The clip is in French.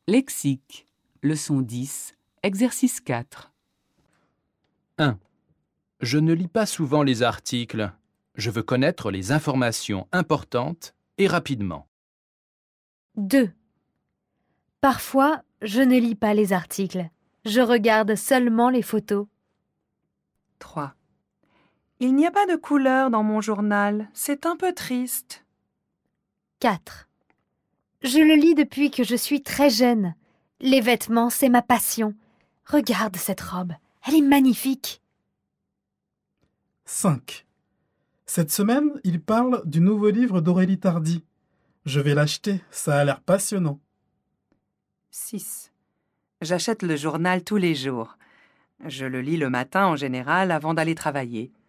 Lexique, leçon 10, exercice 4. 1. Je ne lis pas souvent les articles. Je veux connaître les informations importantes et rapidement. 2. Parfois, je ne lis pas les articles. Je regarde seulement les photos. 3. Il n'y a pas de couleur dans mon journal. C'est un peu triste. 4. Je le lis depuis que je suis très jeune. Les vêtements, c'est ma passion. Regarde cette robe, elle est magnifique. 5. Cette semaine, il parle du nouveau livre d'Aurélie Tardy. Je vais l'acheter, ça a l'air passionnant. 6. J'achète le journal tous les jours. Je le lis le matin en général avant d'aller travailler.